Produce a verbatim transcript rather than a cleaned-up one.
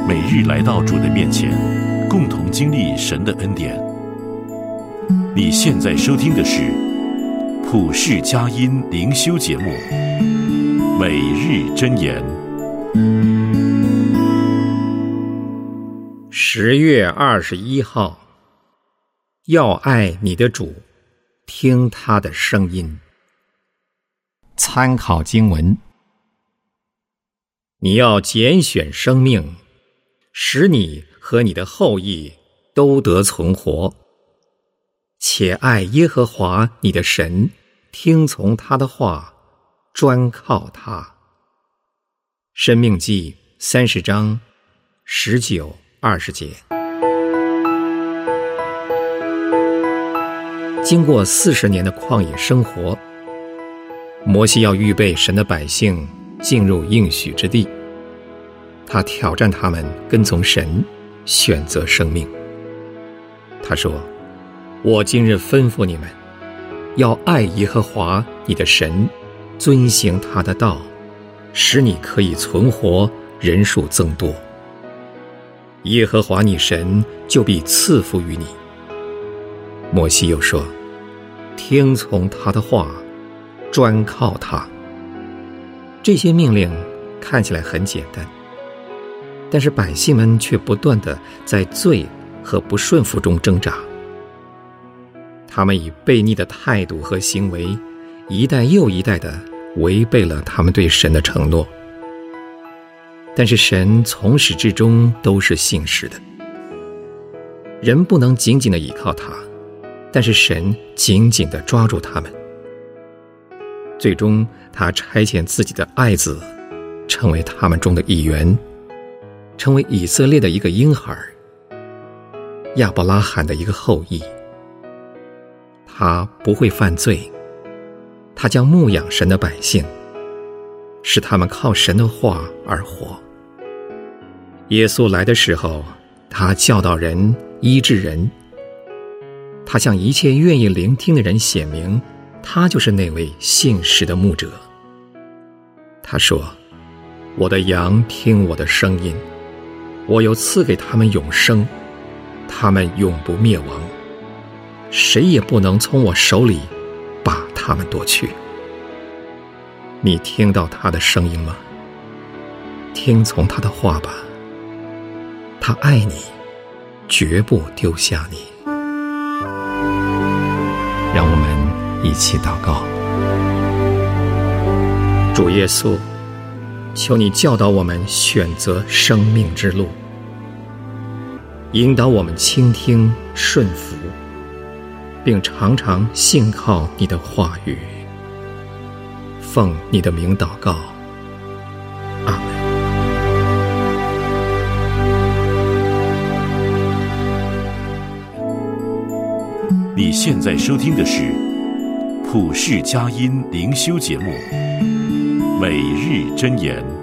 每日来到主的面前，共同经历神的恩典。你现在收听的是普世佳音灵修节目《每日箴言》。 十月二十一号，要爱你的主，听他的声音。参考经文：你要拣选生命，使你和你的后裔都得存活，且爱耶和华你的神，听从他的话，专靠他。申命记三十章十九、二十节。经过四十年的旷野生活，摩西要预备神的百姓进入应许之地。他挑战他们跟从神，选择生命。他说：我今日吩咐你们，要爱耶和华你的神，遵行他的道，使你可以存活，人数增多。耶和华你神就必赐福于你。摩西又说：听从他的话，专靠他。这些命令看起来很简单，但是百姓们却不断地在罪和不顺服中挣扎。他们以悖逆的态度和行为，一代又一代地违背了他们对神的承诺。但是神从始至终都是信实的。人不能紧紧地倚靠他，但是神紧紧地抓住他们。最终他差遣自己的爱子成为他们中的一员，成为以色列的一个婴孩，亚伯拉罕的一个后裔。他不会犯罪，他将牧养神的百姓，使他们靠神的话而活。耶稣来的时候，他教导人，医治人。他向一切愿意聆听的人显明，他就是那位信实的牧者。他说：我的羊听我的声音，我有赐给他们永生，他们永不灭亡，谁也不能从我手里把他们夺去。你听到他的声音吗？听从他的话吧，他爱你，绝不丢下你。让我们一起祷告。主耶稣，求你教导我们选择生命之路，引导我们倾听顺服，并常常信靠你的话语。奉你的名祷告，阿们。 你现在收听的是普世佳音灵修节目《每日箴言》。